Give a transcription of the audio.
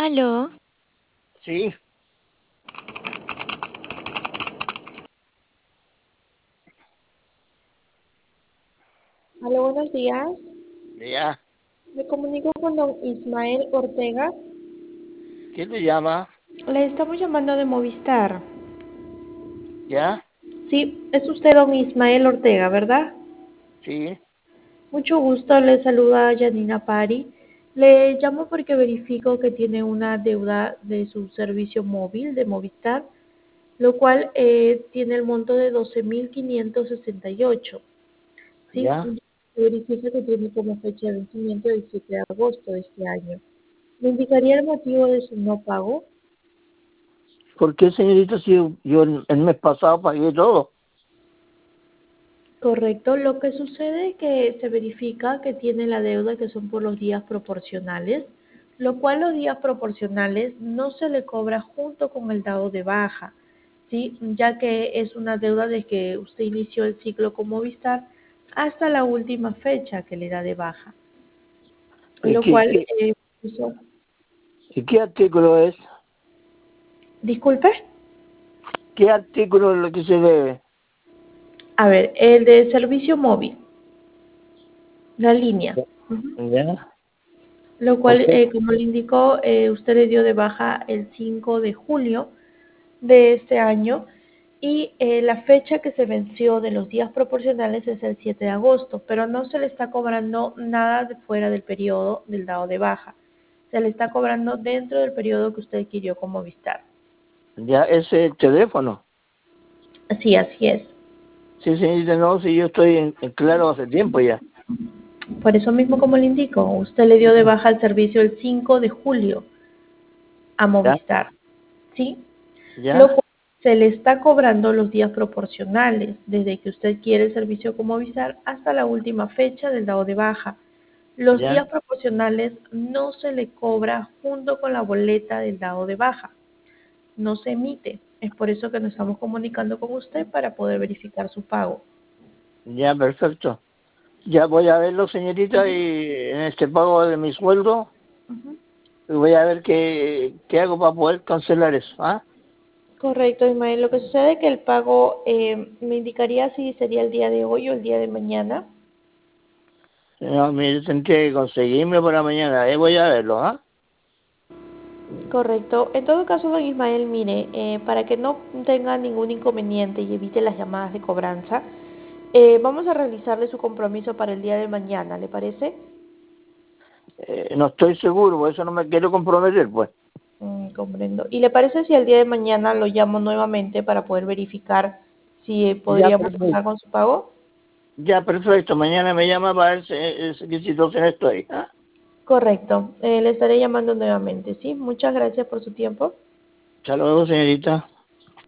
Aló, Sí, Hola, buenos días. ya. Me comunico con don Ismael Ortega. ¿Quién te llama? Le estamos llamando de Movistar. ¿Ya? Sí, es usted don Ismael Ortega, ¿verdad? Sí, Mucho gusto, le saluda Janina Pari. Le llamo porque verifico que tiene una deuda de su servicio móvil de Movistar, lo cual tiene el monto de 12.568. Sí, ya. verifica que tiene como fecha de vencimiento el 7 de agosto de este año. ¿Me indicaría el motivo de su no pago? ¿Por qué, señorita, si yo el mes pasado pagué todo? Correcto. Lo que sucede es que se verifica que tiene la deuda que son por los días proporcionales, lo cual los días proporcionales no se le cobra junto con el dado de baja, ¿sí? Ya que es una deuda de que usted inició el ciclo con Movistar hasta la última fecha que le da de baja, ¿Y lo qué, cual, qué, eso- y qué artículo es? disculpe, ¿Qué artículo es lo que se debe? a ver, el de servicio móvil, la línea. Ujú. ¿Ya? Lo O cual, sea, como le indicó, usted le dio de baja el 5 de julio de este año y la fecha que se venció de los días proporcionales es el 7 de agosto, pero no se le está cobrando nada de fuera del periodo del dado de baja. Se le está cobrando dentro del periodo que usted adquirió con Movistar. ya ese teléfono. Así es. Sí, señorita, no, si yo estoy en claro hace tiempo ya. Por eso mismo, como le indico, usted le dio de baja el servicio el 5 de julio a ¿Ya? Movistar, ¿sí? Lo ¿Ya? cual se le está cobrando los días proporcionales, desde que usted quiere el servicio como Movistar hasta la última fecha del dado de baja. Los ¿Ya? días proporcionales no se le cobra junto con la boleta del dado de baja, no se emite. Es por eso que nos estamos comunicando con usted para poder verificar su pago. Ya, perfecto. Ya voy a verlo, señorita, y en este pago de mi sueldo, Ujú. voy a ver qué hago para poder cancelar eso. ¿Ah? Correcto, Ismael. Lo que sucede es que el pago me indicaría si sería el día de hoy o el día de mañana. No, mire, tendría que conseguirme para mañana. Ahí voy a verlo, ¿ah? Correcto. En todo caso, don Ismael, mire, para que no tenga ningún inconveniente y evite las llamadas de cobranza, vamos a realizarle su compromiso para el día de mañana, ¿le parece? No estoy seguro, por eso no me quiero comprometer, pues. Comprendo. ¿Y le parece si el día de mañana lo llamo nuevamente para poder verificar si Ya, podríamos perfecto. pasar con su pago? Ya, perfecto. Mañana me llama para ver qué situación estoy. ¿Ah? Correcto. Le estaré llamando nuevamente, ¿sí? Muchas gracias por su tiempo. Hasta luego, señorita.